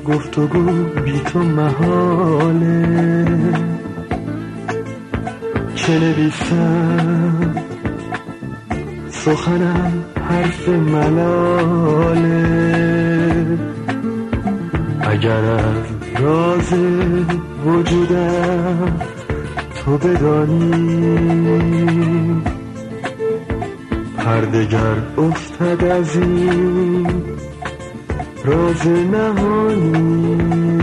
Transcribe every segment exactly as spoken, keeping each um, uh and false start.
گفتگو بی تو محاله، چه نویسم سخنم حرف ملاله. اگر از راز وجودم تو بدانی، پردگر افتد از این راز نهانی.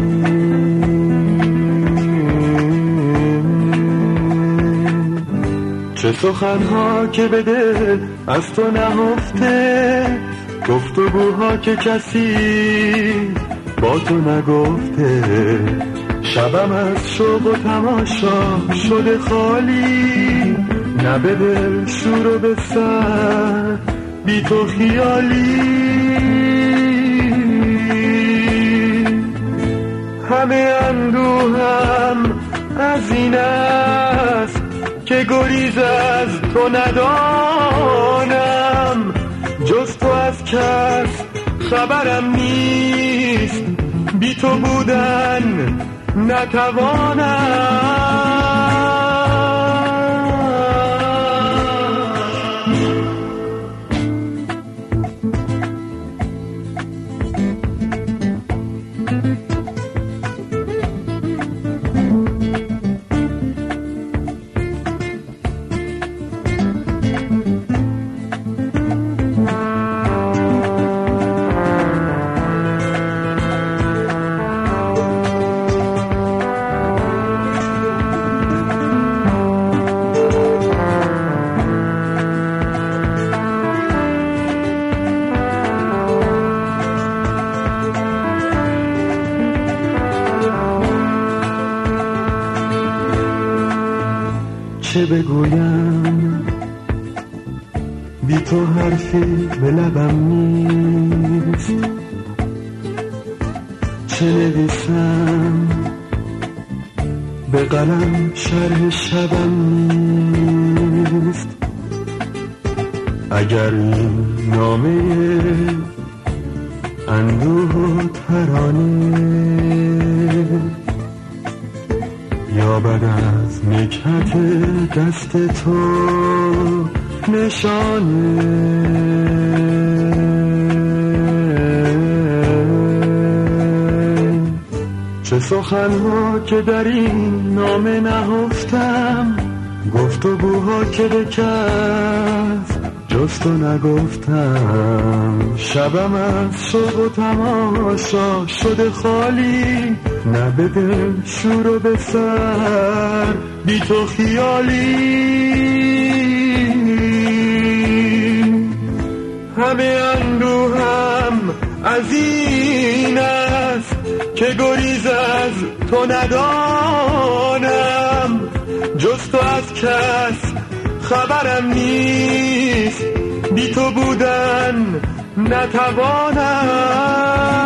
چه سخنها که به دل از تو نهفته، گفتگوها که کسی با تو نگفته. شبم از شوق و تماشا شده خالی، نه به دل شور و به سر بی تو خیالی. همه اندوهم از این است که گریز از تو ندانم، جز تو از کس خبرم نیست، بی تو بودن نتوانم. چه بگویم بی تو حرفی به لبم نیست، چه نویسم به قلم شرح شبم نیست. اگر این نامه اندوه و ترانه، یا بعد از نکهت دست تو نشانه. چه سخنها که در این نامه نهفتم، گفتگوها که به کس جز تو نگفتم. شبم از شوق و تماشا شده خالی، نه به دل شور و به سر بی تو خیالی. همه اندوهم از این است که گریز از تو ندانم، جز تو از کس خبرم نیست، بی تو بودن نتوانم.